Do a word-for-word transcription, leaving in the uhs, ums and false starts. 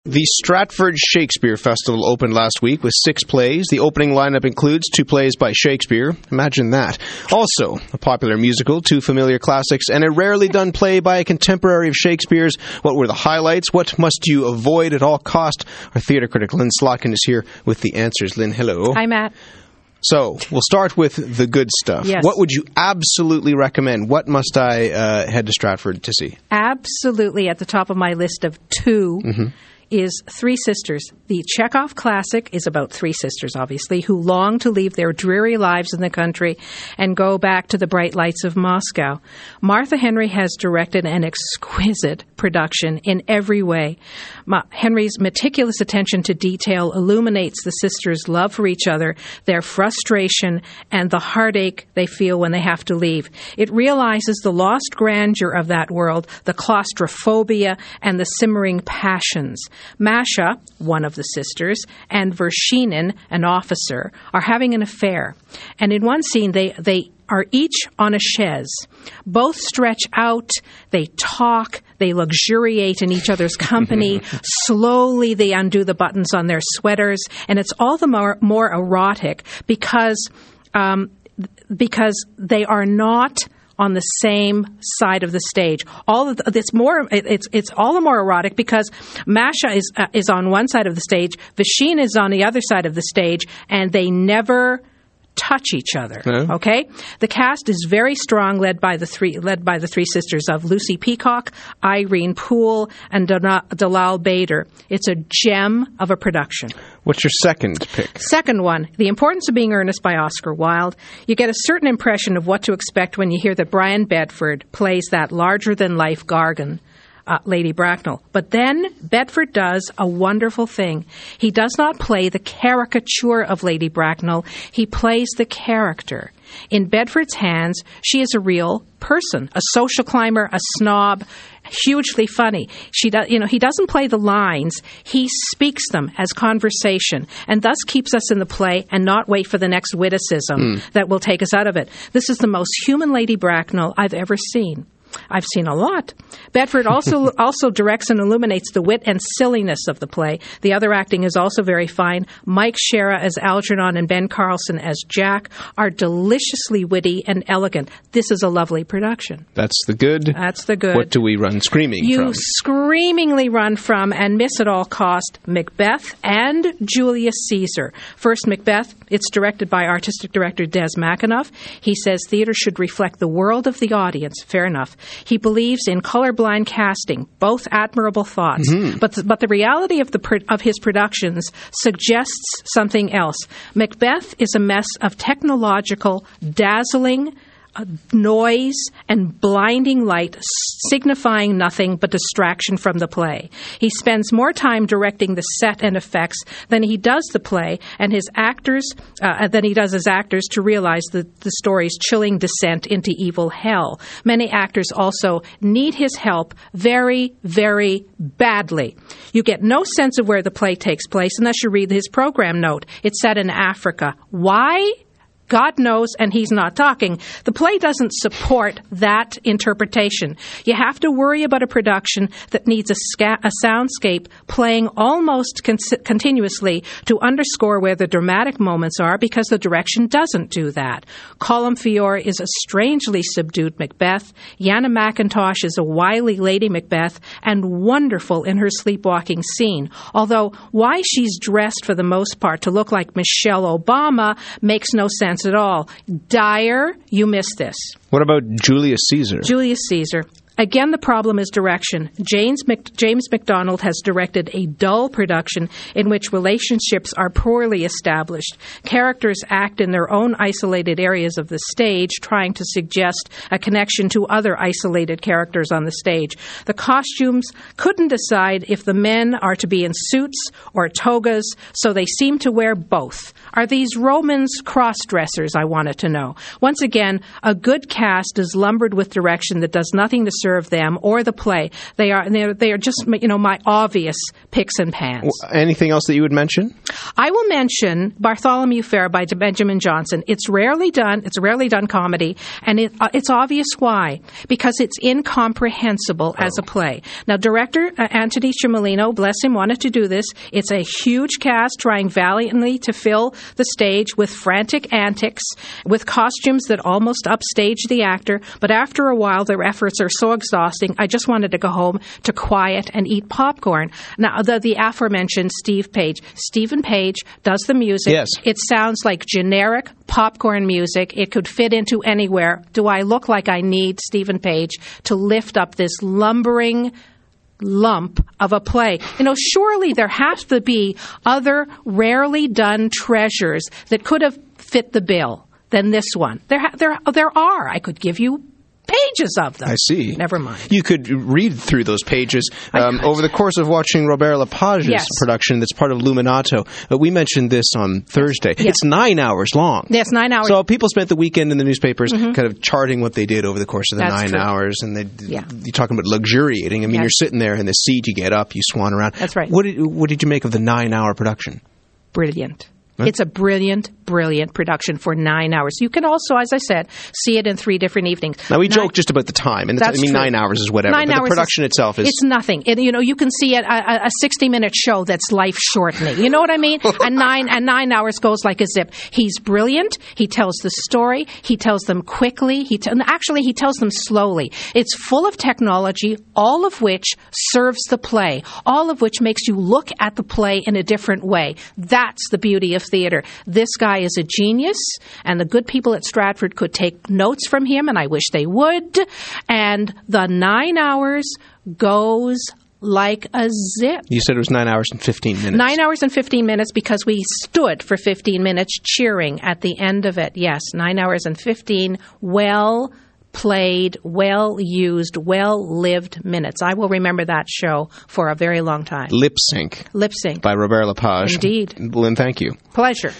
The Stratford Shakespeare Festival opened last week with six plays. The opening lineup includes two plays by Shakespeare. Imagine that. Also, a popular musical, two familiar classics, and a rarely done play by a contemporary of Shakespeare's. What were the highlights? What must you avoid at all cost? Our theatre critic, Lynn Slotkin, is here with the answers. Lynn, hello. Hi, Matt. So, we'll start with the good stuff. Yes. What would you absolutely recommend? What must I uh, head to Stratford to see? Absolutely at the top of my list of two. Mm-hmm. is Three Sisters. The Chekhov classic is about three sisters, obviously, who long to leave their dreary lives in the country and go back to the bright lights of Moscow. Martha Henry has directed an exquisite production in every way. Ma- Henry's meticulous attention to detail illuminates the sisters' love for each other, their frustration, and the heartache they feel when they have to leave. It realizes the lost grandeur of that world, the claustrophobia, and the simmering passions. Masha, one of the sisters, and Vershinin, an officer, are having an affair. And in one scene, they, they are each on a chaise. Both stretch out, they talk, they luxuriate in each other's company. Slowly, they undo the buttons on their sweaters. And it's all the more, more erotic because, um, because they are not on the same side of the stage. All of the, it's more it's it's all the more erotic because Masha is uh, is on one side of the stage, Vashina is on the other side of the stage, and they never touch each other. No. Okay, the cast is very strong, led by the three led by the three sisters of Lucy Peacock, Irene Poole, and Dalal Bader. It's a gem of a production. What's your second pick? Second one, The Importance of Being Earnest by Oscar Wilde. You get a certain impression of what to expect when you hear that Brian Bedford plays that larger-than-life Gargan, Uh, Lady Bracknell. But then Bedford does a wonderful thing. He does not play the caricature of Lady Bracknell. He plays the character. In Bedford's hands, she is a real person, a social climber, a snob, hugely funny. She does, you know, he doesn't play the lines. He speaks them as conversation, and thus keeps us in the play and not wait for the next witticism mm. that will take us out of it. This is the most human Lady Bracknell I've ever seen. I've seen a lot. Bedford also also directs and illuminates the wit and silliness of the play. The other acting is also very fine. Mike Shera as Algernon and Ben Carlson as Jack are deliciously witty and elegant. This is a lovely production. That's the good. That's the good. What do we run screaming you from? You screamingly run from and miss at all cost Macbeth and Julius Caesar. First, Macbeth. It's directed by artistic director Des McAnuff. He says theater should reflect the world of the audience. Fair enough. He believes in colorblind casting, both admirable thoughts. Mm-hmm. But the, but the reality of the of his productions suggests something else. Macbeth is a mess of technological, dazzling Uh, noise and blinding light, signifying nothing but distraction from the play. He spends more time directing the set and effects than he does the play, and his actors uh, than he does his actors to realize the, the story's chilling descent into evil hell. Many actors also need his help very, very badly. You get no sense of where the play takes place unless you read his program note. It's set in Africa. Why? God knows, and he's not talking. The play doesn't support that interpretation. You have to worry about a production that needs a, sca- a soundscape playing almost con- continuously to underscore where the dramatic moments are, because the direction doesn't do that. Colm Feore is a strangely subdued Macbeth. Yana McIntosh is a wily Lady Macbeth and wonderful in her sleepwalking scene. Although why she's dressed for the most part to look like Michelle Obama makes no sense at all. Dyer, you missed this. What about Julius Caesar? Julius Caesar. Again, the problem is direction. James, Mc, James MacDonald has directed a dull production in which relationships are poorly established. Characters act in their own isolated areas of the stage, trying to suggest a connection to other isolated characters on the stage. The costumes couldn't decide if the men are to be in suits or togas, so they seem to wear both. Are these Romans cross-dressers, I wanted to know. Once again, a good cast is lumbered with direction that does nothing to serve deserve them or the play. They are they are, they are just, you know, my obvious picks and pans. Anything else that you would mention? I will mention Bartholomew Fair by Benjamin Johnson. It's rarely done. It's a rarely done comedy, and it, uh, it's obvious why. Because it's incomprehensible oh. as a play. Now, director uh, Anthony Cimolino, bless him, wanted to do this. It's a huge cast trying valiantly to fill the stage with frantic antics, with costumes that almost upstage the actor. But after a while, their efforts are so exhausting, I just wanted to go home to quiet and eat popcorn. Now, the, the aforementioned Steve Page. Stephen Page does the music. Yes. It sounds like generic popcorn music. It could fit into anywhere. Do I look like I need Stephen Page to lift up this lumbering lump of a play? You know, surely there has to be other rarely done treasures that could have fit the bill than this one. There, ha- there, there are. I could give you pages of them. I see. Never mind. You could read through those pages um, over the course of watching Robert Lepage's yes. production that's part of Luminato. Uh, we mentioned this on Thursday. Yes. It's nine hours long. Yes, nine hours. So people spent the weekend in the newspapers mm-hmm. kind of charting what they did over the course of the That's nine true. hours. And they, yeah. you're talking about luxuriating. I mean, yes. you're sitting there in the seat, you get up, you swan around. That's right. What did, what did you make of the nine-hour production? Brilliant. Huh? It's a brilliant, brilliant production for nine hours. You can also, as I said, see it in three different evenings. Now, we nine, joke just about the time. And that's I mean, true. nine hours is whatever. Nine but hours the production is, itself is... It's nothing. It, you know, you can see it, a, a sixty-minute show that's life-shortening. You know what I mean? and nine and nine hours goes like a zip. He's brilliant. He tells the story. He tells them quickly. He t- Actually, he tells them slowly. It's full of technology, all of which serves the play, all of which makes you look at the play in a different way. That's the beauty of theater. This guy is a genius, and the good people at Stratford could take notes from him, and I wish they would. And the nine hours goes like a zip. You said it was nine hours and fifteen minutes. Nine hours and fifteen minutes because we stood for fifteen minutes cheering at the end of it. Yes, nine hours and fifteen well played, well-used, well-lived minutes. I will remember that show for a very long time. Lip Sync. Lip Sync. By Robert Lepage. Indeed. Lynn, thank you. Pleasure.